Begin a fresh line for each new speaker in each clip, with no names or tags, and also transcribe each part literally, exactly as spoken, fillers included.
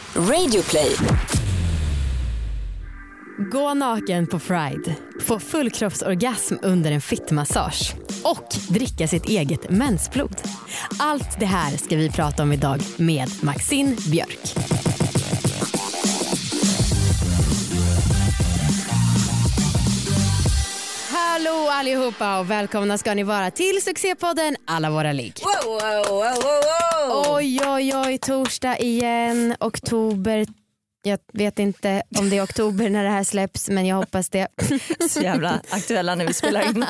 Radioplay.
Gå naken på Pride, få fullkroppsorgasm under en fittmassage och dricka sitt eget mensblod. Allt det här ska vi prata om idag med Maxine Björk. Hallå allihopa och välkomna ska ni vara till succépodden Alla våra ligg.
Wow, wow, wow, wow.
Oj, oj, oj, torsdag igen, oktober. Jag vet inte om det är oktober när det här släpps, men jag hoppas det.
Så jävla aktuella när vi spelar in.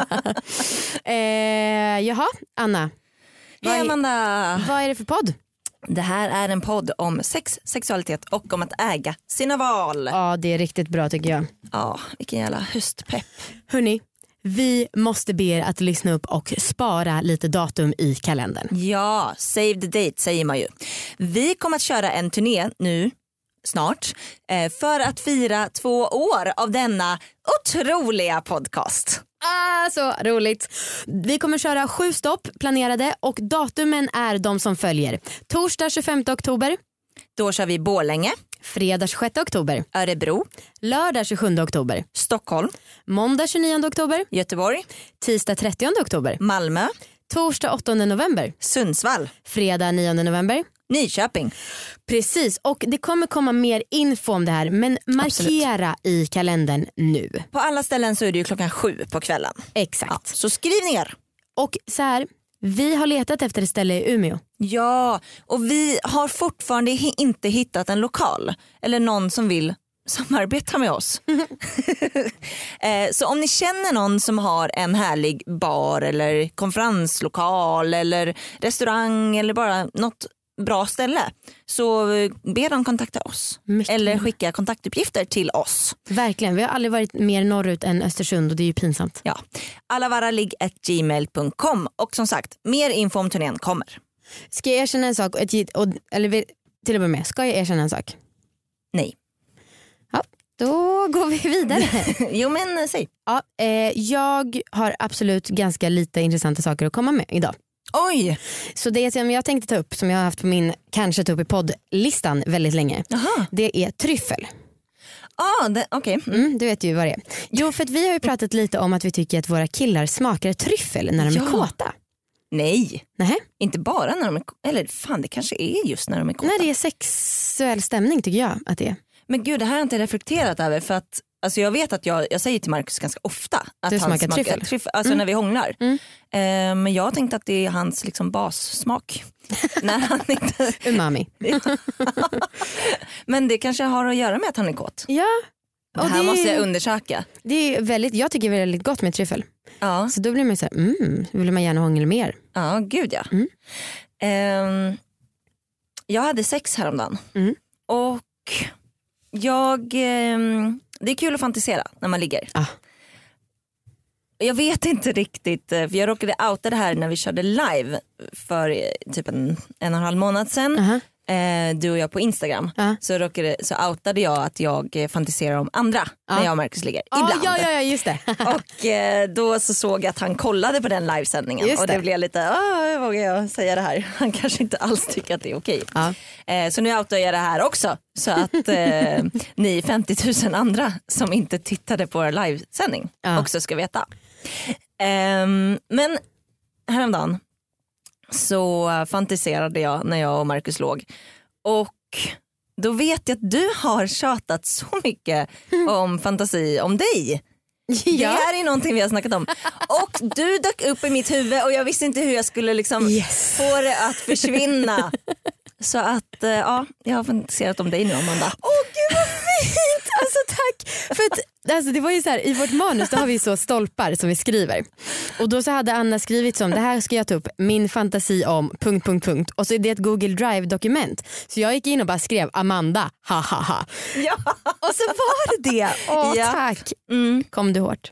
eh, jaha, Anna.
Hej Amanda.
Vad är det för podd?
Det här är en podd om sex, sexualitet och om att äga sina val.
Ja, det är riktigt bra tycker jag.
Ja, vilken jävla höstpepp.
Hörni, vi måste be er att lyssna upp och spara lite datum i kalendern.
Ja, save the date säger man ju. Vi kommer att köra en turné nu snart eh, för att fira två år av denna otroliga podcast.
Ah, så roligt. Vi kommer köra sju stopp planerade och datumen är de som följer. Torsdag tjugofemte oktober.
Då kör vi Borlänge.
Fredag tjugosjätte oktober.
Örebro.
Lördag tjugosjunde oktober.
Stockholm.
Måndag tjugonionde oktober.
Göteborg.
Tisdag trettionde oktober.
Malmö.
Torsdag åttonde november.
Sundsvall.
Fredag nionde november.
Nyköping.
Precis, och det kommer komma mer info om det här, men markera Absolut. I kalendern nu.
På alla ställen så är det ju klockan sju på kvällen.
Exakt.
Ja, så skriv ner.
Och så här, vi har letat efter ett ställe i Umeå.
Ja, och vi har fortfarande hi- inte hittat en lokal eller någon som vill samarbeta med oss. eh, så om ni känner någon som har en härlig bar eller konferenslokal eller restaurang eller bara något bra ställe, så be dem kontakta oss.
Mycket.
Eller skicka kontaktuppgifter till oss.
Verkligen, vi har aldrig varit mer norrut än Östersund och det är ju pinsamt.
Ja, allavaraligg at gmail punkt com. Och som sagt, mer info om turnén kommer.
Ska jag erkänna en sak? Och, och, eller till att börja med, ska jag erkänna en sak?
Nej.
Ja, då går vi vidare.
Jo men säg.
Ja, eh, jag har absolut ganska lite intressanta saker att komma med idag.
Oj!
Så det som jag tänkte ta upp, som jag har haft på min kanske ta upp i poddlistan väldigt länge.
Aha.
Det är tryffel.
Ah, okej. Okay.
Mm. Mm, du vet ju vad det är. Jo, för att vi har ju pratat lite om att vi tycker att våra killar smakar tryffel när de
ja.
är kåta.
Nej,
Nej,
inte bara när de är, eller fan det kanske är just när de är kåta.
när det är sexuell stämning tycker jag att det är.
Men gud, det här har jag inte reflekterat över, för att alltså jag vet att jag, jag säger till Marcus ganska ofta att
du
han
smakar
smakar
tryffel,
tryffel alltså
mm.
när vi hånglar.
Mm.
Eh, men jag tänkte att det är hans liksom bassmak. när han inte...
Umami.
Men det kanske har att göra med att han är kåt.
Ja.
Det
och
här
det är,
måste jag undersöka.
Det är väldigt, jag tycker det är väldigt gott med tryffel.
Ja.
Så då blir man så här, mm, vill man gärna hångla mer.
Ja, gud ja.
Mm.
Eh, jag hade sex häromdagen.
Mm.
Och jag... Eh, det är kul att fantisera när man ligger.
Ah.
Jag vet inte riktigt, för jag råkade outa det här när vi körde live för typ en, en och en halv månad sedan.
Uh-huh.
Eh, du och jag på Instagram.
Uh-huh.
Så, råkade, så outade jag att jag fantiserar om andra uh-huh. när jag och Marcus ligger.
Ah,
Ibland.
ja, ja, ja, just det.
Och eh, då så såg jag att han kollade på den livesändningen.
Just
och det,
det.
blev lite, åh, vågar jag säga det här? Han kanske inte alls tycker att det är okej.
Ja.
Eh, så nu outar jag det här också. Så att eh, ni femtio tusen andra som inte tittade på vår livesändning
Ja.
också ska veta. Um, men häromdagen så fantiserade jag när jag och Marcus låg. Och då vet jag att du har tjatat så mycket om fantasi om dig.
Ja.
Det här är någonting vi har snackat om. Och du dök upp i mitt huvud och jag visste inte hur jag skulle liksom
Yes.
få det att försvinna. Så att uh, ja, jag har fantiserat om dig nu, Amanda.
Åh gud vad fint, alltså tack. För att, alltså, det var ju så här, i vårt manus då har vi så stolpar som vi skriver. Och då så hade Anna skrivit som, det här ska jag ta upp min fantasi om punkt, punkt, punkt. Och så är det ett Google Drive-dokument. Så jag gick in och bara skrev Amanda, ha ha ha.
Ja.
Och så var det det. Åh
Ja.
tack.
Mm.
Kom du hårt?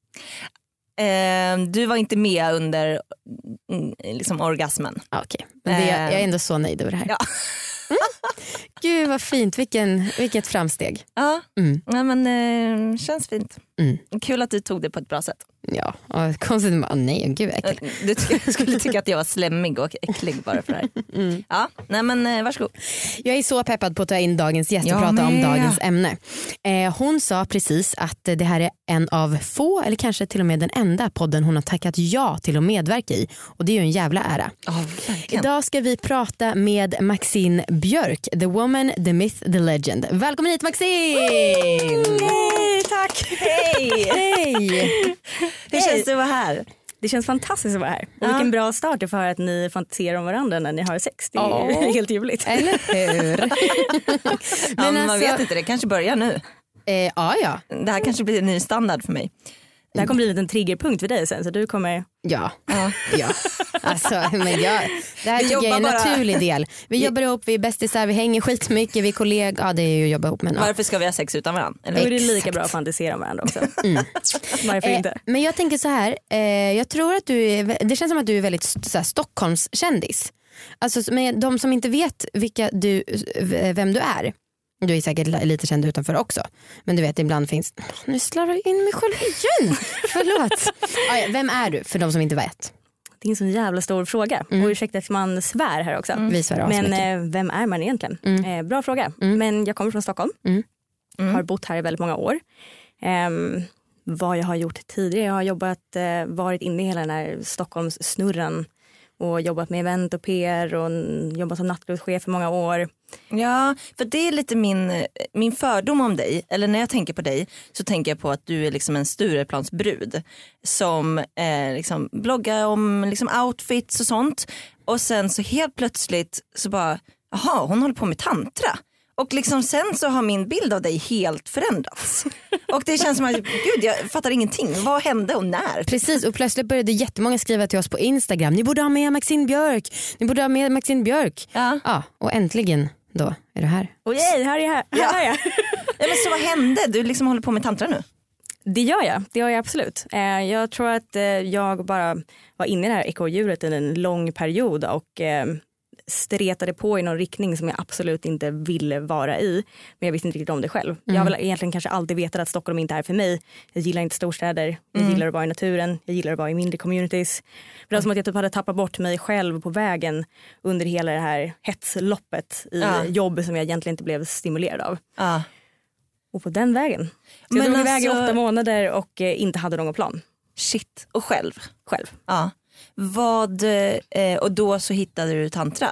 Eh, du var inte med under mm, liksom orgasmen.
Ah, okej, okay. Men det, jag är ändå så nöjd över det här.
Ja.
Mm. Gud vad fint, Vilken, vilket framsteg.
Ja,
mm.
ja men eh, känns fint.
Mm.
Kul att du tog det på ett bra sätt.
Ja, och konstigt med, nej gud äcklig.
Du ty- skulle tycka att jag var slemmig och äcklig bara för det här. Mm. Ja, nej men eh, varsågod.
Jag är så peppad på att ta in dagens gäst och
Jag
prata
med.
om dagens ämne. Eh, hon sa precis att det här är en av få, eller kanske till och med den enda podden hon har tackat ja till att medverka i. Och det är ju en jävla ära.
Oh,
Idag ska vi prata med Maxine Björk, the woman, the myth, the legend. Välkommen hit Maxine!
Hej, tack!
Hej!
Hej!
Hur känns det att vara här?
Det känns fantastiskt att vara här. Och
Ja.
vilken bra start det för att ni fantiserar om varandra när ni har sex. Det är
Ja.
helt ljuvligt.
Eller hur?
Ja, men man
alltså-
vet inte, det kanske börjar nu.
Eh, ja, ja.
Det här kanske blir en ny standard för mig.
Det här kommer bli en liten triggerpunkt för dig sen, så du kommer...
Ja.
Ja.
Ja, alltså, men jag, det här
Vi
tycker jag är en
jobbar bara-
naturlig del. Vi jobbar ihop, vi är bästisar, vi hänger skitmycket, vi är kollegor. Ja, det är ju att jobba ihop med. Ja.
Varför ska vi ha sex utan varandra? Eller?
Då är det lika
Exakt.
bra att fantisera om varandra också.
Mm.
Varför
Eh,
inte?
men jag tänker så här, eh, jag tror att du är, det känns som att du är väldigt så här, Stockholms kändis. Alltså, men de som inte vet vilka du, vem du är, du är säkert lite känd utanför också, men du vet ibland finns, nu slarvar jag in mig själv igen, förlåt. Ah, ja, vem är du för de som inte vet?
Det är en sån jävla stor fråga.
Mm.
Och ursäkta att man svär här också.
Vi svär
Men
asmycket.
eh, vem är man egentligen?
Mm.
Eh, bra fråga.
Mm.
Men jag kommer från Stockholm.
Mm.
Mm.
Har bott här i väldigt många år. Ehm, vad jag har gjort tidigare. Jag har jobbat, eh, varit inne i hela den här Stockholms snurren. Och jobbat med event och P R och jobbat som nattklubbschef för många år.
Ja, för det är lite min, min fördom om dig. Eller när jag tänker på dig så tänker jag på att du är liksom en Stureplansbrud som eh, liksom bloggar om liksom outfits och sånt. Och sen så helt plötsligt så bara, jaha, hon håller på med tantra. Och liksom sen så har min bild av dig helt förändrats. Och det känns som att, gud jag fattar ingenting. Vad hände och när?
Precis, och plötsligt började jättemånga skriva till oss på Instagram. Ni borde ha med Maxine Björk. Ni borde ha med Maxine Björk.
Ja.
Ja, och äntligen då är du här.
Och yay, här är jag. Här,
Ja.
här är jag.
Ja, men så vad hände? Du liksom håller på med tantra nu.
Det gör jag, det gör jag absolut. Eh, jag tror att eh, jag bara var inne i det här ekorrhjulet i en lång period och eh, stretade på i någon riktning som jag absolut inte ville vara i. Men jag visste inte riktigt om det själv.
Mm.
Jag har väl egentligen kanske alltid vetat att Stockholm inte är för mig. Jag gillar inte storstäder, jag
Mm.
gillar att vara i naturen, jag gillar att vara i mindre communities. Men det var som att jag typ hade tappat bort mig själv på vägen under hela det här hetsloppet i
Ja.
jobb som jag egentligen inte blev stimulerad av.
Ja.
Och på den vägen. Så
Men
jag drog iväg i
alltså-
åtta månader och eh, inte hade någon plan
Shit. Och själv.
själv.
Ja. Vad, eh, och då så hittade du tantra?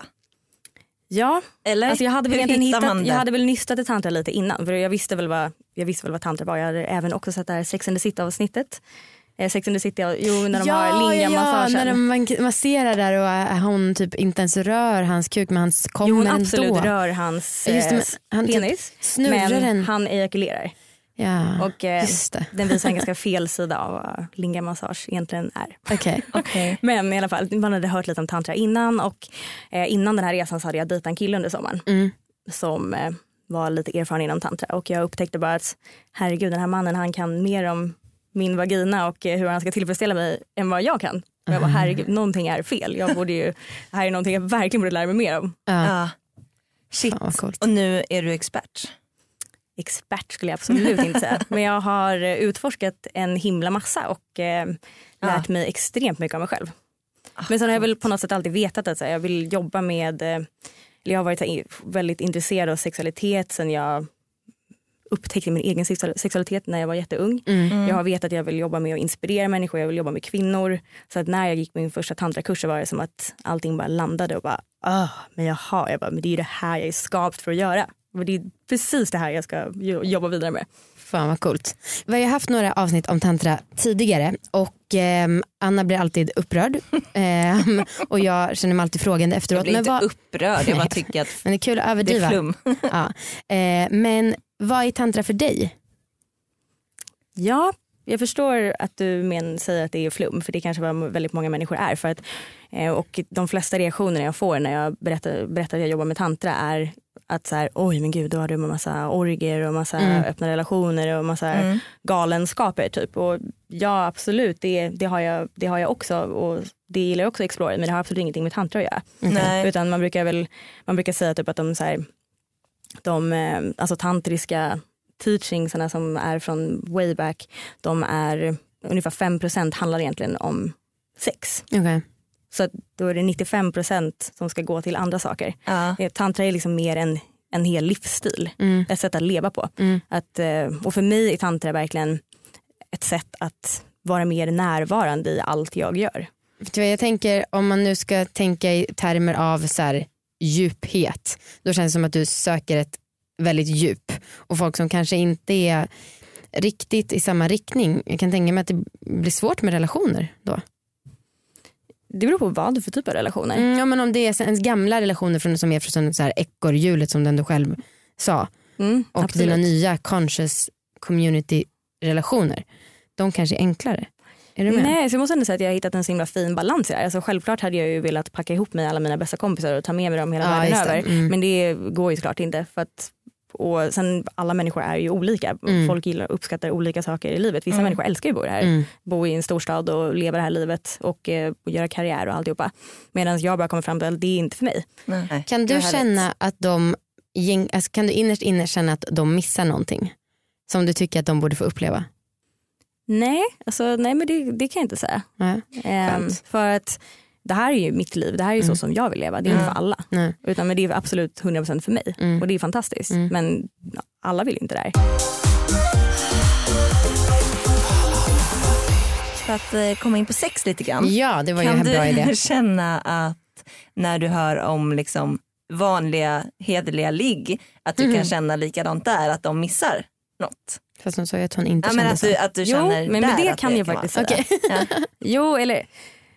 Ja,
Eller?
alltså jag hade väl
Hur
egentligen
hittar man
hittat,
det?
jag hade väl nystat i tantra lite innan. För jag visste väl vad, jag visste väl vad tantra var. Jag hade även också sett det här Sex and the City avsnittet. Eh, Sex and the City, jo när de har linga-massagen.
när de man- masserar där och äh, hon typ inte ens rör hans kuk men han kommer
Jo hon
ändå.
absolut rör hans
Just det,
eh,
men han typ
penis.
snurrar
Men
den.
han ejakulerar.
Ja,
Och eh,
just det.
den visar en ganska fel sida av vad linga-massage egentligen är.
Okej.
Okej.
Men i alla fall, man hade hört lite om tantra innan och eh, innan den här resan så hade jag dejtat en kille under sommaren
Mm.
som eh, var lite erfaren inom tantra och jag upptäckte bara att herregud den här mannen han kan mer om min vagina och eh, hur han ska tillfredsställa mig än vad jag kan. Och jag bara herregud, någonting är fel. Jag borde ju, det här är någonting jag verkligen borde lära mig mer om.
Ja.
Ja. Shit.
Fan, vad coolt.
Och nu är du expert.
Expert skulle jag absolut inte säga. Men jag har eh, utforskat en himla massa och eh, lärt
Ja.
mig extremt mycket om mig själv. Men sen har jag väl på något sätt alltid vetat att så här, jag vill jobba med, eh, eller jag har varit så här, väldigt intresserad av sexualitet sen jag upptäckte min egen sexual- sexualitet när jag var jätteung.
Mm.
Jag har vetat att jag vill jobba med att inspirera människor, jag vill jobba med kvinnor. Så att när jag gick min första tantrakurs så var det som att allting bara landade och bara, ah, men jaha, jag bara, men det är ju det här jag är skapt för att göra. Och det är precis det här jag ska jo- jobba vidare med.
Fan vad coolt. Vi har ju haft några avsnitt om tantra tidigare och ehm, Anna blir alltid upprörd ehm, och jag känner mig alltid frågande
Jag
efteråt.
blir
Men,
inte
vad,
upprörd, jag bara tycker att
men det är kul att
det är
överdriva.
flum.
Ja. Eh, men vad är tantra för dig?
Ja, jag förstår att du men säger att det är flum för det kanske vad väldigt många människor är. För att, eh, och de flesta reaktioner jag får när jag berättar, berättar att jag jobbar med tantra är att så här, oj men gud då har du en massa orger och massa
Mm.
öppna relationer och massa
Mm.
galenskaper typ. Och ja absolut, det, det, har jag, det har jag också och det gillar jag också att explora men det har absolut ingenting med tantra att göra.
Nej.
Utan man brukar väl man brukar säga typ att de så här, de eh, alltså tantriska teachingsarna som är från way back, de är ungefär fem procent handlar egentligen om sex.
Okay.
Så att då är det nittiofem procent som ska gå till andra saker.
Ja.
Tantra är liksom mer en, en hel livsstil.
Mm.
Ett sätt att leva på.
Mm.
Att, och för mig är tantra verkligen ett sätt att vara mer närvarande i allt jag gör.
Jag tänker, om man nu ska tänka i termer av så här, djuphet, då känns det som att du söker ett väldigt djup. Och folk som kanske inte är riktigt i samma riktning, jag kan tänka mig att det blir svårt med relationer då.
Det beror på vad för typ av relationer.
Mm, ja, men om det är ens gamla relationer från, som är från så här ekorrhjulet som den du själv sa,
mm,
och
absolut.
dina nya conscious community-relationer, de kanske är enklare. Är du med?
Nej, så jag måste ändå säga att jag har hittat en så himla fin balans här. Alltså, självklart hade jag ju velat packa ihop mig alla mina bästa kompisar och ta med mig dem hela
Ja,
världen
just det.
över.
Mm.
Men det går ju såklart inte. För att, och sen alla människor är ju olika.
Mm.
Folk gillar uppskattar olika saker i livet. Vissa
Mm.
människor älskar ju att bo här.
Mm.
Bo i en storstad och leva det här livet och, eh, och göra karriär och alltihopa. Medan jag bara kommer fram till att det är inte för mig.
Nej.
Kan du
Det är
känna
härligt.
att de gäng, alltså kan du innerst inne känna att de missar någonting som du tycker att de borde få uppleva?
Nej, alltså, nej men det, det kan jag inte säga.
Nej.
Ehm,
Skönt.
för att det här är ju mitt liv. Det här är ju
Mm.
så som jag vill leva. Det är
Mm.
inte för alla.
Nej.
Utan men det är absolut hundra procent för mig.
Mm.
Och det är fantastiskt.
Mm.
Men alla vill inte det här.
För att eh, komma in på sex lite grann.
Ja, det var ju
Kan
en bra
du
idé.
känna att när du hör om liksom vanliga hederliga ligg att du
Mhm.
kan känna likadant där, att de missar något?
Fast hon sa ju att hon inte
Ja, men
kände
att
så.
du, att du
Jo,
känner
men-
där
men det
att
kan jag
vara.
faktiskt säga.
Okej.
Ja.
Jo, eller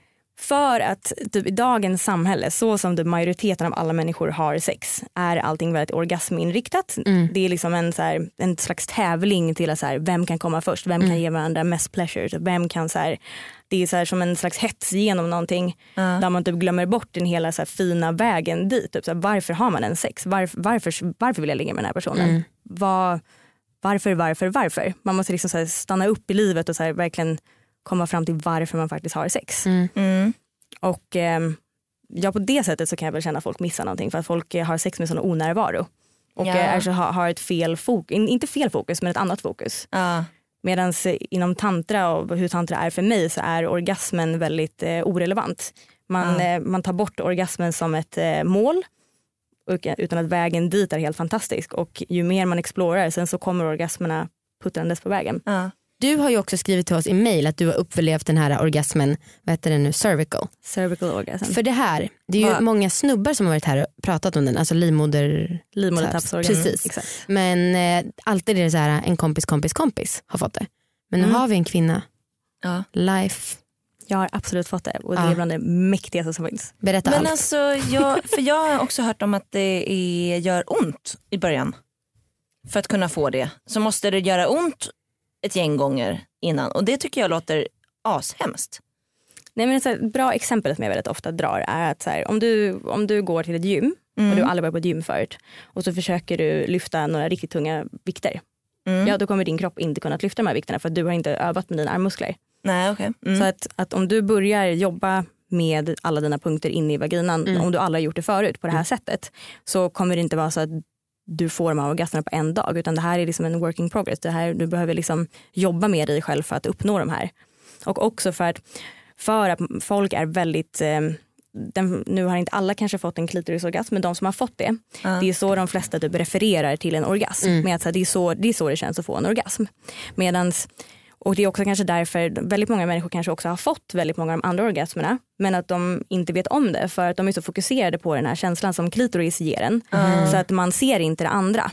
för att typ, i dagens samhälle, så som typ, majoriteten av alla människor har sex, är allting väldigt orgasminriktat.
Mm.
Det är liksom en, så här, en slags tävling till att så här, vem kan komma först, vem
Mm.
kan ge varandra mest pleasure, typ, vem kan så här, det är så här, som en slags hets genom någonting
Ja.
där man typ glömmer bort den hela så här, fina vägen dit. Typ, så här, varför har man en sex? Varför, varför, varför vill jag ligga med den här personen?
Mm.
Vad, varför, varför, varför? Man måste liksom så här, stanna upp i livet och så här, verkligen komma fram till varför man faktiskt har sex.
Mm.
Mm.
Och eh, ja, på det sättet så kan jag väl känna att folk missar någonting för att folk eh, har sex med sån onärvaro. Och
Ja.
eh, alltså, har, har ett fel fokus, inte fel fokus men ett annat fokus.
Ja.
Medan eh, inom tantra och hur tantra är för mig så är orgasmen väldigt eh, orelevant. Man,
Ja.
eh, man tar bort orgasmen som ett eh, mål och, utan att vägen dit är helt fantastisk. Och ju mer man explorerar sen så kommer orgasmerna puttrandes på vägen.
Ja.
Du har ju också skrivit till oss i mail att du har upplevt den här orgasmen, vad heter det nu, cervical.
Cervical orgasm.
För det här, det är ju
Va?
många snubbar som har varit här och pratat om den, alltså livmoder.
Livmodertappsorgasm.
Precis.
Exakt.
Men eh, alltid är det så här, en kompis kompis kompis har fått det. Men nu
Mm.
har vi en kvinna,
Ja.
Life,
Jag har absolut fått det och det
Ja.
är bland det mäktigaste som finns.
berätta
Men
allt.
alltså, jag, för jag har också hört om att det är, gör ont i början. För att kunna få det så måste det göra ont ett gäng gånger innan. Och det tycker jag låter ashemskt.
Nej, men ett så här bra exempel som jag väldigt ofta drar är att så här, om, du, om du går till ett gym
Mm.
och du har aldrig varit på ett gym förut och så försöker du lyfta några riktigt tunga vikter.
Mm.
Ja, då kommer din kropp inte kunna lyfta de här vikterna för att du har inte övat med dina armmuskler.
Nej, okej. Mm.
Så att, att om du börjar jobba med alla dina punkter inne i vaginan,
Mm.
om du aldrig har gjort det förut på det här sättet, så kommer det inte vara så att du får de här orgasmerna på en dag, utan det här är liksom en working progress. Det här, du behöver liksom jobba med dig själv för att uppnå de här. Och också för att, för att folk är väldigt eh, den, nu har inte alla kanske fått en klitorisorgasm, men de som har fått det,
Ja.
det är så de flesta typ refererar till en orgasm.
Mm.
Med att, så här, det, är så, det är så det känns att få en orgasm. Medans, och det är också kanske därför väldigt många människor kanske också har fått väldigt många av de andra orgasmerna, men att de inte vet om det för att de är så fokuserade på den här känslan som klitoris ger en.
Mm.
Så att man ser inte det andra.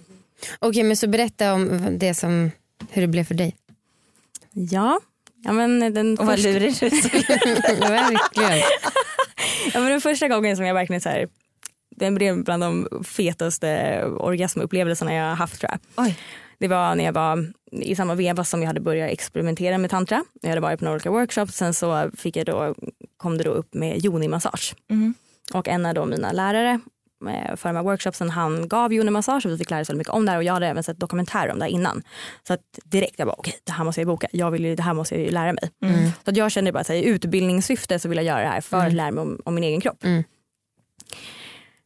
Okej, men så berätta om det som, hur det blev för dig.
Ja, ja men den
Och vad
första,
lurig du är.
Verkligen.
ja, men den första gången som jag verkligen så här, den blev bland de fetaste orgasmupplevelserna jag har haft, tror jag.
Oj.
Det var när jag var i samma veva som jag hade börjat experimentera med tantra. Jag hade varit på några olika workshops. Sen så fick jag då, kom det då upp med yoni-massage.
Mm.
Och en av då mina lärare för de här workshopsen, han gav yoni-massage och vi fick lära oss väldigt mycket om det här. Och jag hade även sett dokumentärer om det här innan. Så att direkt jag bara, okej, okay, det här måste jag boka. Jag vill, det här måste jag ju lära mig.
Mm.
Så att jag kände bara att i utbildningssyfte så vill jag göra det här för
Mm.
att lära mig om, om min egen kropp.
Mm.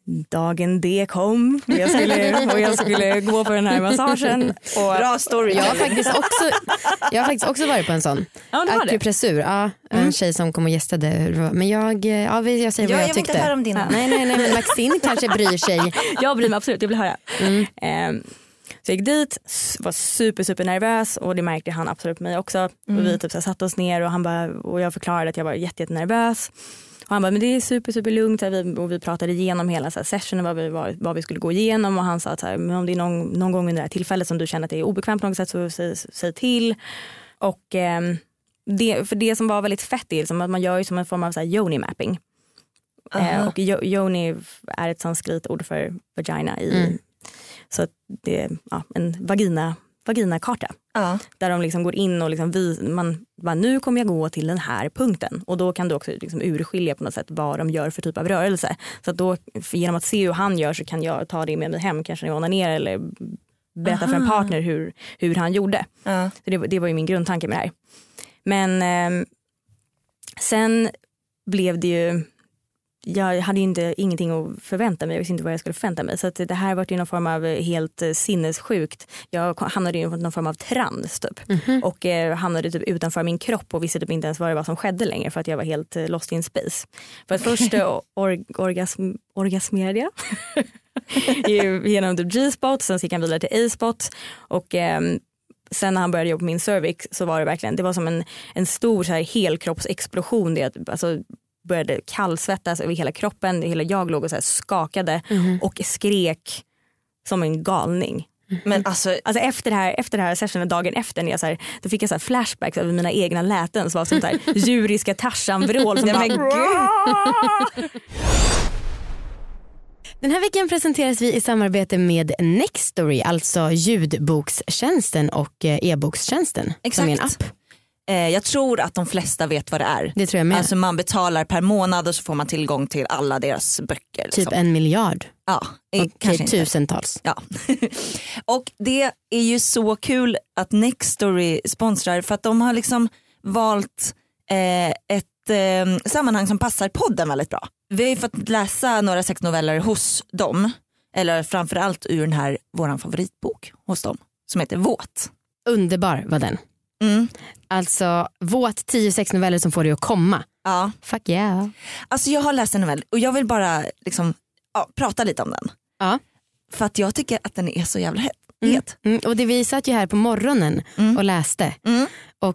dagen det kom och jag skulle, och jag skulle gå på den här massagen. Och,
Bra story.
Jag har faktiskt också, jag har faktiskt också varit på en sån.
Ja, det var det.
Akupressur, ja, en mm. tjej som kom och gästade. Men jag, ja, jag säger
ja,
vad jag,
jag
tyckte.
Jag vill inte höra om dina.
Nej, nej, nej, men Maxine kanske bryr sig.
Jag bryr mig absolut, jag vill höra.
Mm.
Um, så jag gick dit, var super super nervös och det märkte han absolut på mig också. Mm. Och vi typ så här satt oss ner och, han bara, och jag förklarade att jag var jätte, jätte nervös. Och han bara, men det är super super lugnt. Och vi pratade igenom hela så här sessionen, vad vi, vad, vad vi skulle gå igenom. Och han sa att så här, men om det är någon, någon gång under det här tillfället som du känner att det är obekvämt på något sätt, så säg, säg till. Och eh, det, för det som var väldigt fett är liksom att man gör ju som en form av så här yoni mapping. Eh, och yoni är ett sanskritord för vagina i, mm. så att det är ja, en vagina vaginakarta. Uh. Där de liksom går in och liksom vi, man bara, nu kommer jag gå till den här punkten. Och då kan du också liksom urskilja på något sätt vad de gör för typ av rörelse. Så att då, genom att se hur han gör, så kan jag ta det med mig hem, kanske när jag onanerar, eller berätta Aha. för en partner hur, hur han gjorde. Uh. Så det, det var ju min grundtanke med det här. Men eh, sen blev det ju, jag hade ju inte, ingenting att förvänta mig. Jag visste inte vad jag skulle förvänta mig. Så att det här var ju någon form av helt sinnessjukt. Jag hamnade i någon form av trans typ. Mm-hmm. Och eh, hamnade typ utanför min kropp och visste typ inte ens vad det var som skedde längre. För att jag var helt eh, lost in space. För att först or- orgasm- orgasmerade jag. Genom typ G-spot. Sen gick han vidare till A-spot. Och eh, sen när han började jobba på min cervix, så var det verkligen, det var som en, en stor så här helkroppsexplosion. Det, alltså, började kallsvettas över hela kroppen. Hela jag låg och så här skakade mm. och skrek som en galning. Mm. Men alltså, alltså efter det här, efter det här sessionen, dagen efter, när jag så här, då fick jag så här flashbacks över mina egna läten som var sånt där djuriska Tarzan-vrål som bara,
Den här veckan presenteras vi i samarbete med Nextory, alltså ljudbokstjänsten och e-bokstjänsten.
Exakt.
Som är en app.
Jag tror att de flesta vet vad det är.
Det tror jag med.
Alltså man betalar per månad och så får man tillgång till alla deras böcker. Liksom.
Typ en miljard.
Ja,
och kanske tusentals.
Ja. Och det är ju så kul att Nextory sponsrar, för att de har liksom valt eh, ett eh, sammanhang som passar podden väldigt bra. Vi har ju fått läsa några sexnoveller hos dem, eller framförallt ur den här våran favoritbok hos dem, som heter Våt.
Underbar var den.
Mm.
Alltså Våt, tio sexnoveller som får dig att komma.
Ja.
Fuck yeah.
Alltså jag har läst en novell och jag vill bara liksom, ja, prata lite om den.
Ja.
För att jag tycker att den är så jävla het.
Mm. Mm. Och det, vi satt ju här på morgonen mm. och läste.
Mm.
Och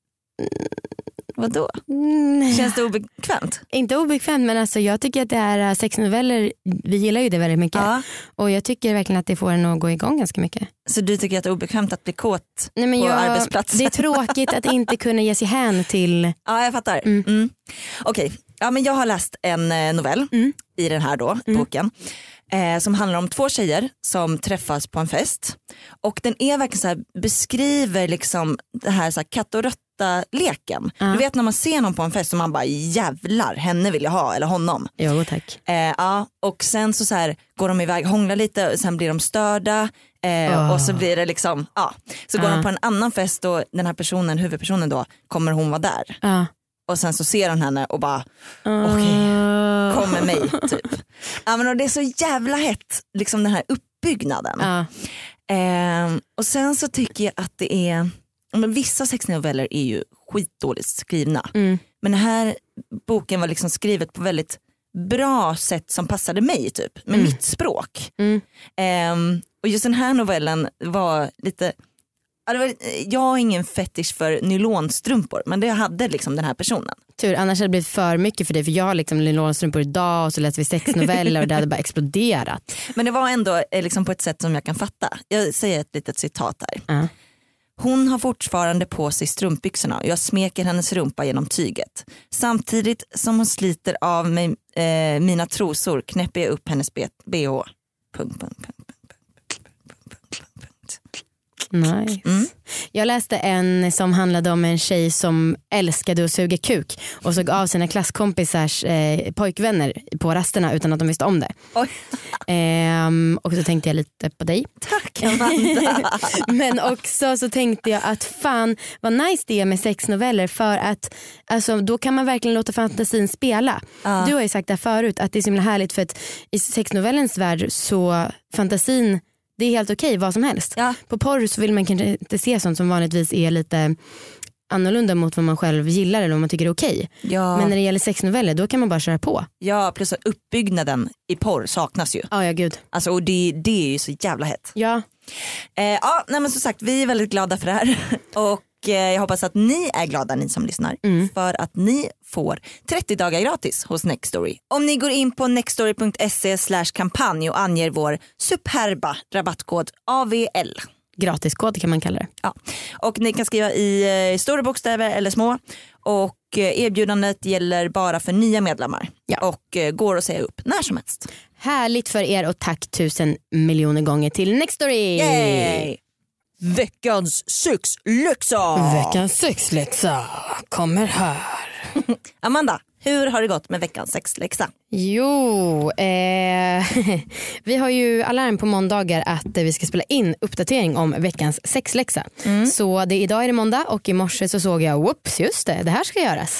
vadå?
Mm.
Känns det obekvämt?
Inte obekvämt, men alltså jag tycker att det är sexnoveller, vi gillar ju det väldigt mycket.
Ja.
Och jag tycker verkligen att det får en att gå igång ganska mycket.
Så du tycker att det är obekvämt att bli kåt
Nej, men
på
jag,
arbetsplatsen?
Det är tråkigt att inte kunna ge sig hän till...
Ja, jag fattar.
Mm.
Mm. Okej, okay. Ja, men jag har läst en novell
mm.
i den här då,
mm.
boken. Eh, som handlar om två tjejer som träffas på en fest. Och den är verkligen så här, beskriver liksom det här, så här katt och råtta leken.
Uh.
Du vet när man ser någon på en fest och man bara jävlar, henne vill jag ha, eller honom.
Jo tack.
Eh, ja, och sen så, så här, går de iväg, hånglar lite och sen blir de störda. Eh,
uh.
Och så blir det liksom, ja. Så går
uh.
de på en annan fest och den här personen, huvudpersonen då, kommer hon vara där.
Uh. Och
sen så ser hon henne och bara
uh.
okej, okay, kom med mig typ. Ja, men och det är så jävla hett, liksom den här uppbyggnaden.
Uh.
Eh, och sen så tycker jag att det är, men vissa sexnoveller är ju skitdåligt skrivna.
Mm.
Men den här boken var liksom skrivet på väldigt bra sätt som passade mig typ, med
mm.
mitt språk.
Mm.
Eh, och just den här novellen var lite, ja, det var, jag har ingen fetisch för nylonstrumpor, men det hade liksom den här personen.
Tur, annars hade det blivit för mycket för dig, för jag har liksom nylonstrumpor idag och så läste vi sexnoveller och det hade bara exploderat. Men
det var ändå liksom på ett sätt som jag kan fatta. Jag säger ett litet citat här.
Uh.
Hon har fortfarande på sig strumpbyxorna och jag smeker hennes rumpa genom tyget. Samtidigt som hon sliter av mig, eh, mina trosor knäpper jag upp hennes B H. Punkt, punkt, punkt.
Nice.
Mm.
Jag läste en som handlade om en tjej som älskade att suga kuk och såg av sina klasskompisars eh, pojkvänner på rasterna utan att de visste om det.
Oj.
ehm, och så tänkte jag lite på dig.
Tack. Tack Amanda.
Men också så tänkte jag att fan vad nice det är med sexnoveller, för att alltså, då kan man verkligen låta fantasin spela.
Ja.
Du har ju sagt det förut att det är så himla härligt, för att i sexnovellens värld så fantasin, det är helt okej vad som helst.
Ja.
På porr så vill man kanske inte se sånt som vanligtvis är lite annorlunda mot vad man själv gillar eller vad man tycker är okej.
Ja.
Men när det gäller sexnoveller då kan man bara köra på.
Ja, plus att uppbyggnaden i porr saknas ju.
Ja, ja gud.
Alltså, och det, det är ju så jävla hett.
Ja.
Eh, ja, nej, men som sagt, vi är väldigt glada för det här. Och eh, jag hoppas att ni är glada, ni som lyssnar.
Mm.
För att ni får trettio dagar gratis hos Nextory. Om ni går in på nextory punkt se slash kampanj och anger vår superba rabattkod A V L.
Gratiskod kan man kalla det.
Ja. Och ni kan skriva i eh, stora bokstäver eller små. Och eh, erbjudandet gäller bara för nya medlemmar.
Ja.
Och eh, går att säga upp när som helst.
Härligt för er och tack tusen miljoner gånger till Nextory.
Yay! Veckans sexläxa!
Veckans sexläxa kommer här.
Amanda, hur har det gått med veckans sexläxa?
Jo, eh, vi har ju alarm på måndagar att eh, vi ska spela in uppdatering om veckans sexläxa. Mm. Så det, idag är det måndag och i morse så såg jag, whoops, just det, det här ska göras.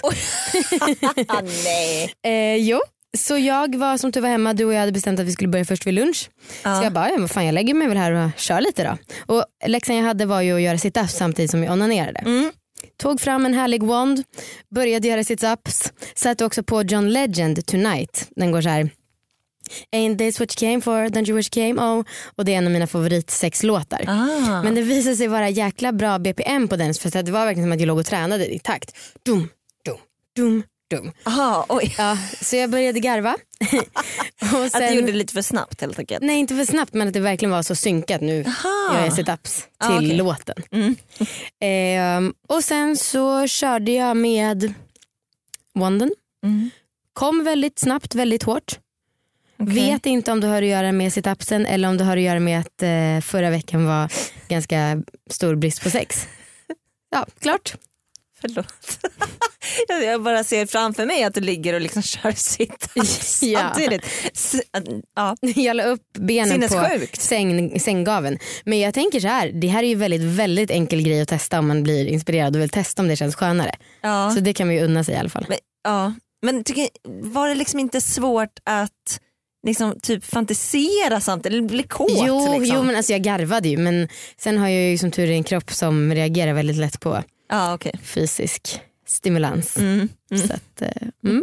Nej.
eh, jo, så jag var som tur var hemma, du och jag hade bestämt att vi skulle börja först vid lunch.
Ja.
Så jag bara, ja, vad fan, jag lägger mig väl här och kör lite då. Och läxan jag hade var ju att göra sit-ups samtidigt som jag onanerade.
Mm.
Tog fram en härlig wand, började göra sit-ups, satte också på John Legend Tonight. Den går så här: Ain't this what you came for, don't you wish you came, oh. Och det är en av mina favoritsexlåtar.
Ah.
Men det visade sig vara jäkla bra B P M på den, för det var verkligen som att jag låg och tränade i takt. Dum, dum, dum, dum.
Aha, oj.
Ja, så jag började garva. Och sen,
Att du gjorde det lite för snabbt helt enkelt.
nej, inte för snabbt, men att det verkligen var så synkat. Nu
Aha.
gör jag sit-ups till
Ah, okay.
låten.
Mm.
Ehm, och sen så körde jag med wanden.
Mm.
Kom väldigt snabbt, väldigt hårt.
Okay.
Vet inte om det har att göra med sit-upsen eller om det har att göra med att eh, förra veckan var ganska stor brist på sex. Ja, klart.
Förlåt. Jag bara ser framför mig att du ligger och liksom kör sit-ups
Ja.
samtidigt. S- ja.
Jag la upp benen på
Sinnessjukt.
säng, sänggaven. Men jag tänker så här, det här är ju väldigt, väldigt enkel grej att testa om man blir inspirerad och vill testa om det känns skönare.
Ja.
Så det kan vi ju unna sig i alla fall.
Men, ja. Men tycker, var det liksom inte svårt att liksom typ fantisera samtidigt eller bli kåt?
Jo,
liksom?
jo men alltså jag garvade ju, men sen har jag ju som tur är en kropp som reagerar väldigt lätt på
Ja, okay.
fysisk stimulans.
Mm. Mm.
Så att, eh, mm.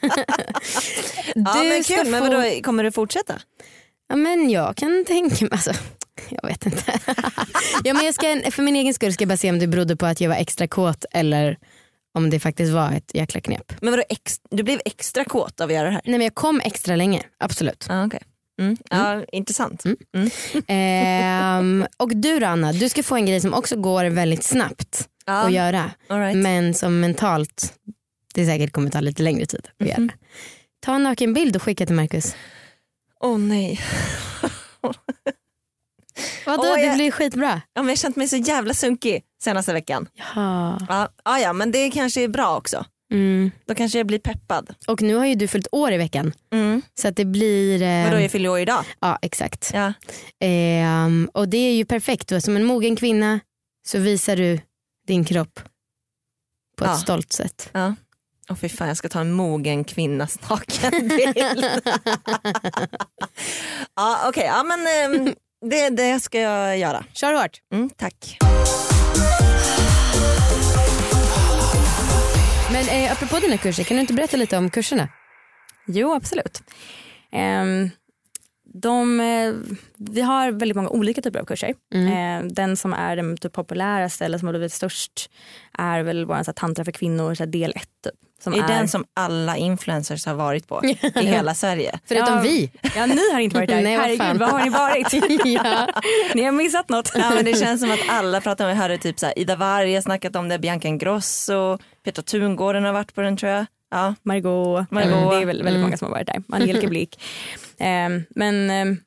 Ja, men
ska
kul, men
få-
vadå, kommer du fortsätta?
Ja, men jag kan tänka mig, alltså, jag vet inte. Ja, men jag ska, för min egen skull ska jag bara se om det berodde på att jag var extra kåt eller om det faktiskt var ett jäkla knep.
Men vadå, ex, du blev extra kåt av att göra det här?
Nej, men jag kom extra länge, absolut.
Ja, okay. Mm. Ja, intressant.
Mm.
Mm.
Ehm, och du då, Anna, du ska få en grej som också går väldigt snabbt
Ja.
att göra.
All right.
Men som mentalt, det säkert kommer ta lite längre tid att göra.
Mhm.
Ta en naken bild och skicka till Marcus.
Åh oh, nej.
Vadå,
Åh,
det
jag-
blir skitbra.
Ja, men jag har känt mig så jävla sunkig senaste veckan.
Ja.
Ja, ja, ja, men det kanske är bra också.
Mm.
Då kanske jag blir peppad.
Och nu har ju du fyllt år i veckan.
Mm.
Så att det blir... Eh,
Vadå, jag fyller år idag?
Ja, exakt.
Ja.
Ehm, och det är ju perfekt. Då. Som en mogen kvinna så visar du din kropp på ett
Ja.
stolt sätt.
Ja. Åh fy fan, jag ska ta en mogen kvinnas nakenbild. Ja, okej. Okay, ja, men ehm, det, det ska jag göra.
Kör hårt.
Mm, tack.
Men eh, apropå dina kurser, kan du inte berätta lite om kurserna?
Jo, absolut. Ehm, de, eh, vi har väldigt många olika typer av kurser.
Mm.
Ehm, den som är den typ populäraste eller som har blivit störst är väl vår så här, tantra för kvinnor, så här, del ett. Typ, som
är den som alla influencers har varit på i hela Sverige?
Förutom
Ja.
vi.
Ja, ni har inte varit där.
Nej, vad fan.
Herregud, vad har ni varit?
Ja.
Ni har missat något.
Ja, men det känns som att alla pratar om, jag hörde typ så här, Ida Warg har snackat om det, Bianca Ingrosso, Petra Tungården har varit på den tror jag. Ja.
Margot,
Margot.
Mm, det är väl, väldigt
Mm.
många som har varit där. Angelica Blick. Ehm, men ehm,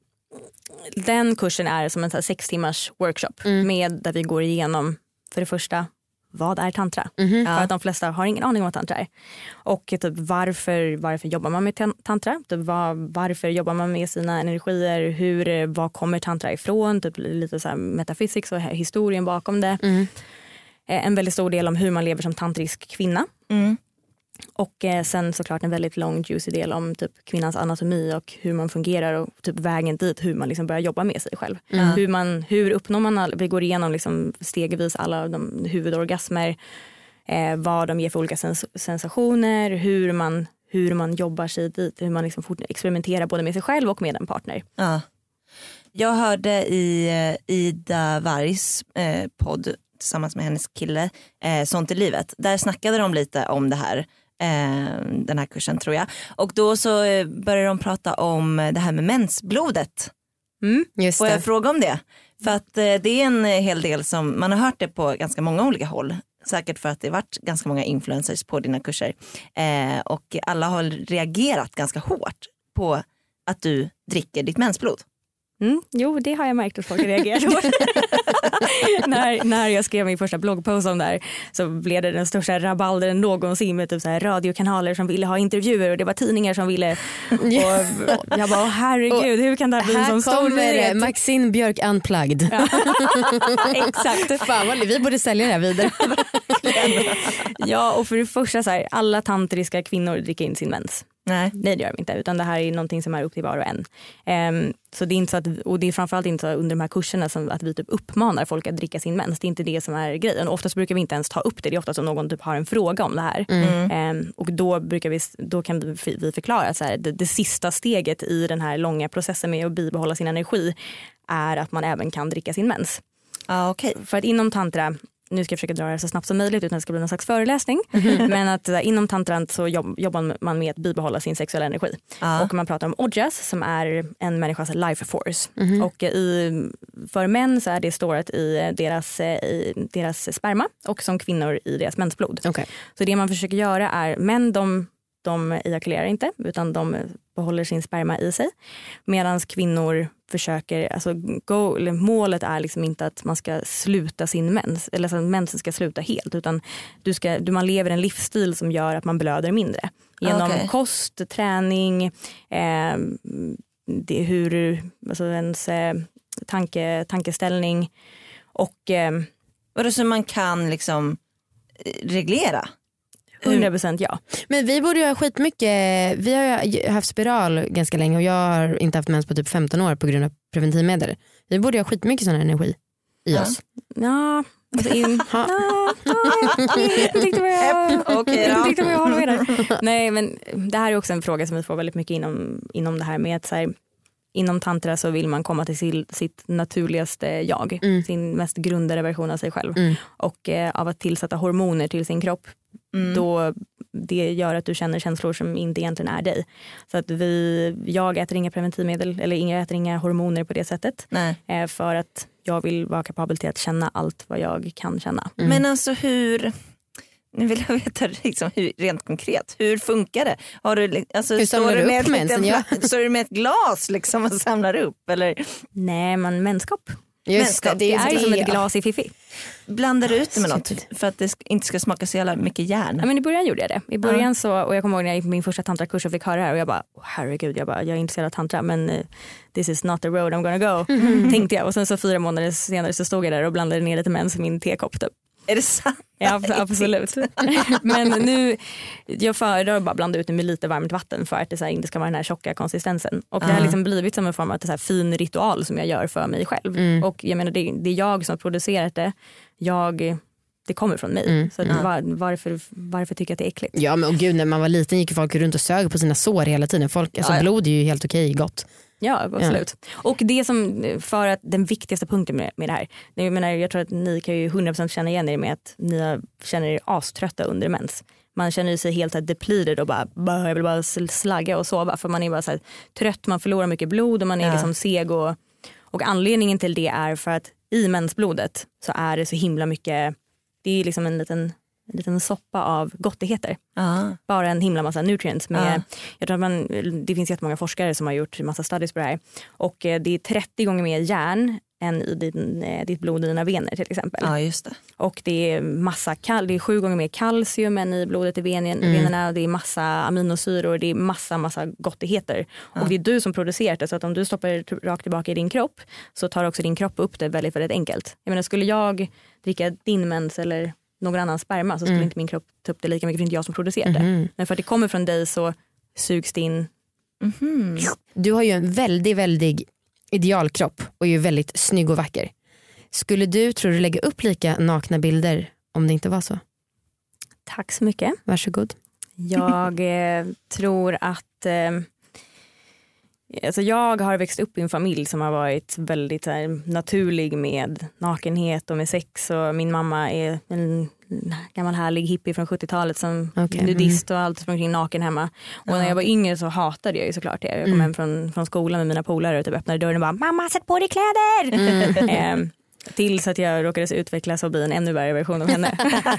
den kursen är som en så här sex timmars workshop
Mm.
med där vi går igenom för det första vad är tantra?
Mm-hmm.
För att de flesta har ingen aning om vad tantra är. Och typ varför, varför jobbar man med tantra? Typ var, varför jobbar man med sina energier? Hur, var kommer tantra ifrån? Typ lite så här metafysik och historien bakom det.
Mm.
En väldigt stor del om hur man lever som tantrisk kvinna.
Mm.
Och eh, sen såklart en väldigt lång juicy del om typ kvinnans anatomi och hur man fungerar och typ vägen dit, hur man liksom börjar jobba med sig själv.
Mm.
Hur, man, hur uppnår man, all, vi går igenom liksom stegvis alla de huvudorgasmer, eh, vad de ger för olika sens- sensationer, hur man, hur man jobbar sig dit, hur man liksom experimenterar både med sig själv och med en partner.
Ja. Jag hörde i eh, Ida Vargs eh, podd tillsammans med hennes kille, eh, Sånt i livet. Där snackade de lite om det här, eh, den här kursen tror jag. Och då så eh, började de prata om det här med mensblodet.
Mm.
Just
Får
det.
jag fråga om det? För att eh, det är en hel del som, man har hört det på ganska många olika håll. Säkert för att det har varit ganska många influencers på dina kurser. Eh, och alla har reagerat ganska hårt på att du dricker ditt mensblod.
Mm, jo, det har jag märkt att folk reagerar på. när, när jag skrev min första bloggpost om det här så blev det den största rabaldern någonsin med typ så här radiokanaler som ville ha intervjuer och det var tidningar som ville. Och jag bara, herregud, hur kan det här bli en sån stor
Här kommer
nyhet?
Maxine Björk Unplugged.
Ja. Exakt.
Fan vad vi borde sälja det här vidare.
Ja, och för det första så här, alla tantriska kvinnor dricker in sin mens.
Nej.
Nej, det gör de inte, utan det här är någonting som är upp till var och en. Um, så det är inte så att, och det är framförallt inte så under de här kurserna som att vi typ uppmanar folk att dricka sin mens. Det är inte det som är grejen. Och oftast brukar vi inte ens ta upp det. Det är ofta som någon typ har en fråga om det här. Mm. Um, och då, brukar vi, då kan vi, vi förklara att så här, det, det sista steget i den här långa processen med att bibehålla sin energi är att man även kan dricka sin mens.
Ah, okay.
För att inom tantra, nu ska jag försöka dra det så snabbt som möjligt utan att det ska bli någon slags föreläsning. Mm-hmm. Men att uh, inom tantran så jobb, jobbar man med att bibehålla sin sexuella energi. Ah. Och man pratar om ojas som är en människas life force. Mm-hmm. Och uh, i, för män så är det storat i deras, uh, i deras sperma och som kvinnor i deras mensblod.
Okay. Så
det man försöker göra är, män de, de ejakulerar inte utan de behåller sin sperma i sig. Medan kvinnor försöker, alltså go, målet är liksom inte att man ska sluta sin mens eller att mensen ska sluta helt utan du ska, du, man lever en livsstil som gör att man blöder mindre. Genom okay. kost, träning, eh, det, hur, alltså ens eh, tanke, tankeställning och eh,
och det så man kan liksom reglera.
hundra procent ja.
Men vi borde ju ha skitmycket. Vi har ju haft spiral ganska länge och jag har inte haft mens på typ femton år på grund av preventivmedel. Vi borde ju ha skitmycket sån energi i
ja.
oss.
Ja, alltså in, ja, ja, jag tyckte jag, okay, jag tyckte jag håller med där. Nej, men det här är också en fråga som vi får väldigt mycket inom, inom det här med att så här, inom tantra så vill man komma till sin, sitt naturligaste jag, mm. sin mest grundade version av sig själv. Mm. Och eh, av att tillsätta hormoner till sin kropp, mm. då det gör att du känner känslor som inte egentligen är dig. Så att vi, jag äter inga preventivmedel eller inga, äter inga hormoner på det sättet. Eh, för att jag vill vara kapabel till att känna allt vad jag kan känna.
Mm. Men alltså hur... Nu vill jag veta liksom hur, rent konkret, hur funkar det? Har du, alltså,
hur
står du med,
med mensen, ja.
Står du med ett glas liksom och samlar upp? Eller?
Nej, man menskopp.
Just
menskopp.
Det,
det är
det,
som
ja.
ett glas i fiffi.
Blandar du ut det med något för att det inte ska smaka så jävla mycket järn?
Ja, men i början gjorde jag det. I början uh. så, och jag kommer ihåg när jag gick på min första tantrakurs och fick höra det här och jag bara, oh, herregud, jag, bara, jag är intresserad av tantra men uh, this is not the road I'm gonna go. Mm. Tänkte jag och sen så fyra månader senare så stod jag där och blandade ner lite mens i min tekopp typ.
Är det sant?
Ja, absolut. Men nu, jag föredrar att bara blanda ut det med lite varmt vatten för att det så här inte ska vara den här tjocka konsistensen. Och uh. det har liksom blivit som en form av så här fin ritual som jag gör för mig själv. Mm. Och jag menar, det, det är jag som har producerat det. Jag... Det kommer från mig. Mm. Så mm. var, varför, varför tycker jag att det är äckligt?
Ja, men och gud, när man var liten gick folk runt och sög på sina sår hela tiden. Folk, alltså, ja, ja. Blod är ju helt okej gott.
Ja, absolut. Ja. Och det som, för att den viktigaste punkten med, med det här, jag menar, jag tror att ni kan ju hundra procent känna igen er med att ni känner er aströtta under mens. Man känner sig helt depleted och bara, bara jag vill bara slagga och sova för man är bara så här trött, man förlorar mycket blod och man är ja. liksom seg och, och anledningen till det är för att i mensblodet så är det så himla mycket, det är liksom en liten en liten soppa av gottigheter. Uh-huh. Bara en himla massa nutrients. Med, uh-huh. jag tror att man, det finns jättemånga forskare som har gjort massa studies på det här. Och det är trettio gånger mer järn än i din, eh, ditt blod i dina vener till exempel.
Ja, just det.
Och det är massa kal- det är sju gånger mer kalcium än i blodet i venen-
Mm.
venerna. Och det är massa aminosyror, det är massa massa gottigheter.
Ja.
Och det är du som producerar det, så att om du stoppar t- rakt tillbaka i din kropp så tar också din kropp upp det väldigt, väldigt enkelt. Jag menar, skulle jag dricka din mens eller någon annan sperma så skulle
Mm.
inte min kropp ta upp det lika mycket, för det är inte jag som producerar det.
Mhm.
Men för att det kommer från dig så sugs det in.
Mhm.
Du har ju en väldigt, väldigt idealkropp och är ju väldigt snygg och vacker. Skulle du, tror du, lägga upp lika nakna bilder om det inte var så?
Tack så mycket.
Varsågod.
Jag eh, tror att eh, alltså jag har växt upp i en familj som har varit väldigt så här, naturlig med nakenhet och med sex, och min mamma är en gammal härlig hippie från sjuttiotalet som
Okej,
nudist och allt sprang omkring naken hemma. Och när jag var yngre så hatade jag ju såklart det. Jag kom
Mm.
hem från, från skolan med mina polare och typ öppnade dörren och bara mamma, sätt på dig kläder!
Mm.
eh, tills att jag råkades utvecklas och bli en ännu värre version av henne.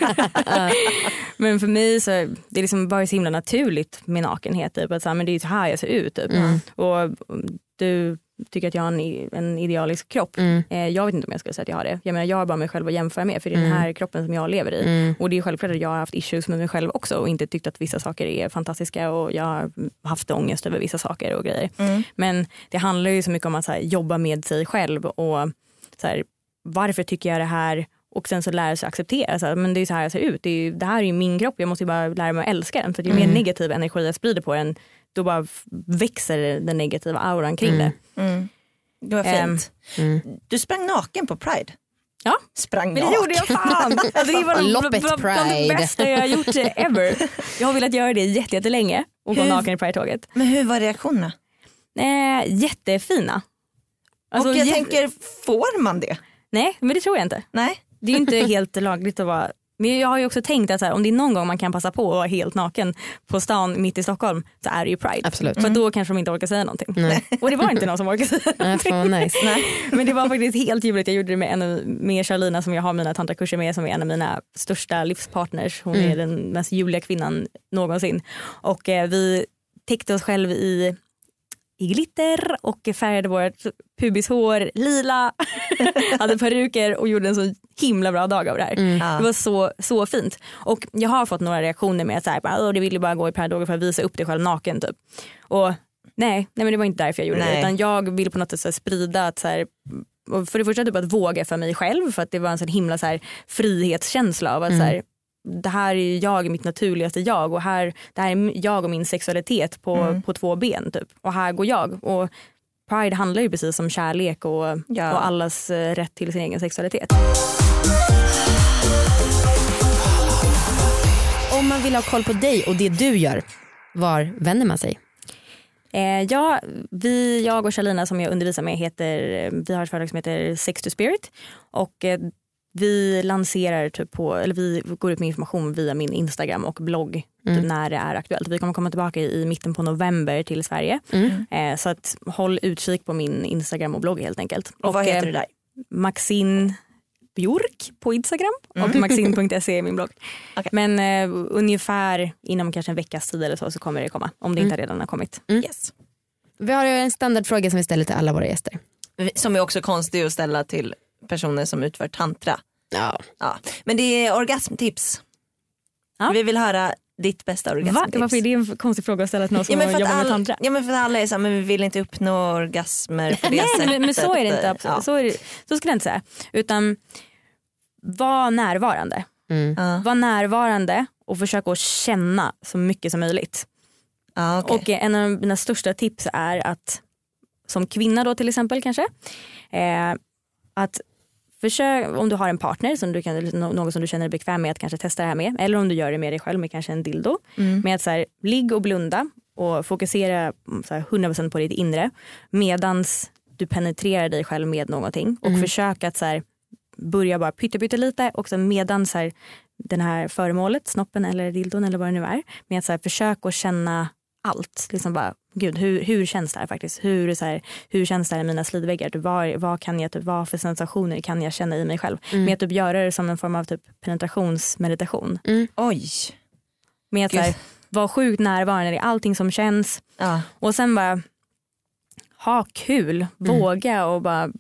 Men för mig så det är liksom bara så himla naturligt med nakenhet. Typ, att så här, men det är ju så här jag ser ut. Typ.
Mm.
Och du tycker att jag har en, en idealisk kropp.
Mm.
Eh, jag vet inte om jag skulle säga att jag har det. Jag menar, jag har bara mig själv att jämföra med, för det är
Mm.
den här kroppen som jag lever i.
Mm.
Och det är självklart att jag har haft issues med mig själv också och inte tyckt att vissa saker är fantastiska, och jag har haft ångest över vissa saker och grejer.
Mm.
Men det handlar ju så mycket om att så här, jobba med sig själv och så här, varför tycker jag det här, och sen så lära sig acceptera. Så här, men det är så här jag ser ut. Det, är ju, det här är ju min kropp, jag måste ju bara lära mig att älska den. För ju
Mm.
mer negativ energi jag sprider på den, då bara f- växer den negativa auran kring
Mm.
det.
Mm. Det var
Ehm,
fint.
Mm.
Du sprang naken på Pride.
Ja.
Sprang
Men det
naken.
gjorde jag fan! Alltså, det var
Loppet
bland
Pride.
det bästa jag har gjort ever. Jag har velat göra det jätte- jättelänge och gå
Hur-
naken i Pride-tåget.
Men hur var reaktionerna?
Eh, jättefina. Alltså,
och jag
jä-
tänker, får man det?
Nej, men det tror jag inte.
Nej.
Det är ju inte helt lagligt att vara. Men jag har ju också tänkt att så här, om det är någon gång man kan passa på att vara helt naken på stan mitt i Stockholm, så är det ju Pride.
Absolut.
För då kanske de inte orkar säga någonting.
Nej.
Och det var inte någon som orkade säga
Nej,
någonting.
fan, nice.
Nej.
Men det var faktiskt helt ljuvligt. Jag gjorde det med, en, med Charlina som jag har mina tantrakurser med, som är en av mina största livspartners. Hon
Mm.
är den mest ljuvliga kvinnan någonsin. Och eh, vi täckte oss själv i i glitter och färgade vårt pubishår lila, hade peruker och gjorde en så himla bra dag av det här.
Mm.
Ja.
Det var så, så fint. Och jag har fått några reaktioner med att så här, "Åh, du vill ju bara gå i Pride för att visa upp dig själv naken typ." Och nej, nej men det var inte därför jag gjorde
Nej.
det, utan jag vill på något sätt så här, sprida att så här, och för det första typ att våga för mig själv, för att det var en sån himla så här, frihetskänsla av att
Mm.
så här, det här är jag, mitt naturligaste jag, och här, det här är jag och min sexualitet på,
Mm.
på två ben typ. Och här går jag. Och Pride handlar ju precis om kärlek och,
Ja.
och allas eh, rätt till sin egen sexualitet.
Om man vill ha koll på dig och det du gör, var vänder man sig?
Eh, ja, vi, jag och Charlina som jag undervisar med heter, vi har ett företag som heter Sex to Spirit, och eh, vi lanserar typ på, eller vi går ut med information via min Instagram och blogg
Mm.
typ när det är aktuellt. Vi kommer komma tillbaka i, i mitten på november till Sverige.
Mm.
Eh, så att håll utkik på min Instagram och blogg helt enkelt.
Och vad heter
eh,
du där?
Maxine Björk på Instagram och maxine punkt se är min blogg.
Okej.
Men eh, ungefär inom kanske en veckas tid eller så så kommer det komma, om det
Mm.
inte redan har kommit.
Mm.
Yes.
Vi har ju en standardfråga som vi ställer till alla våra gäster.
Som är också konstig att ställa till personer som utför tantra.
Ja.
Ja. Men det är orgasmtips.
Ja.
Vi vill höra ditt bästa
Va?
orgasmtips.
Varför är det en konstig fråga att ställa till någon som
Ja, men för att
jobbar med
alla,
tantra?
ja men för att alla är så här, men vi vill inte uppnå orgasmer på det
Nej,
sättet.
men, men så är det inte. absolut.
Ja.
Så, är det, så skulle jag inte säga. Utan var närvarande.
Mm.
Ja.
Var närvarande och försök att känna så mycket som möjligt.
Ja, okej.
Och eh, en av mina största tips är att, som kvinna då till exempel kanske, eh, att försök, om du har en partner som du kan, någon som du känner dig bekväm med, att kanske testa det här med, eller om du gör det med dig själv med kanske en dildo,
Mm.
med att så här, ligg och blunda och fokusera så här, hundra procent på ditt inre medans du penetrerar dig själv med någonting, och
Mm.
försök att så här, börja bara pytte pytte lite, och sen medan så här, den här föremålet, snoppen eller dildon eller vad det nu är, med att så här, försök att känna allt, liksom bara, gud hur, hur känns det här faktiskt, hur, så här, hur känns det här i mina slidväggar, typ, vad, vad kan jag, typ, vad för sensationer kan jag känna i mig själv,
Mm.
med att typ, göra det som en form av typ, penetrationsmeditation,
Oj.
med att så här, vara sjukt närvarande i allting som känns,
Ja.
och sen bara ha kul, våga och bara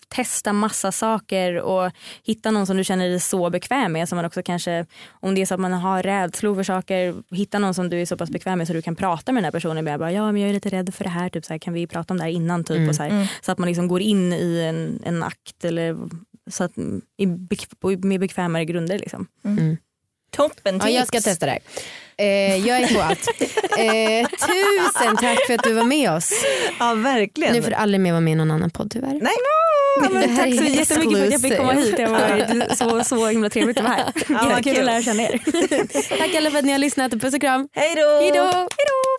testa massa saker och hitta någon som du känner dig så bekväm med, som man också kanske, om det är så att man har rädslor för saker, hitta någon som du är så pass bekväm med så du kan prata med den här personen med, bara, ja men jag är lite rädd för det här, typ så här, kan vi prata om det här innan typ mm. och så här, mm. så att man liksom går in i en, en akt eller så att i bek- med bekvämare grunder liksom.
Mm. Mm.
Toppen tips.
Ja, jag ska testa det här. Eh, jag är på allt. Eh, tusen tack för att du var med oss.
Ja, verkligen.
Nu får du aldrig mer vara med i någon annan podd tyvärr.
Nej.
Ja, men tack så jättemycket för att jag fick komma hit. Det var så, så himla trevligt att vara här. Ja, kul att lära känna er.
Tack alla för att ni har lyssnat. Puss och kram.
Hej då.
Hej då.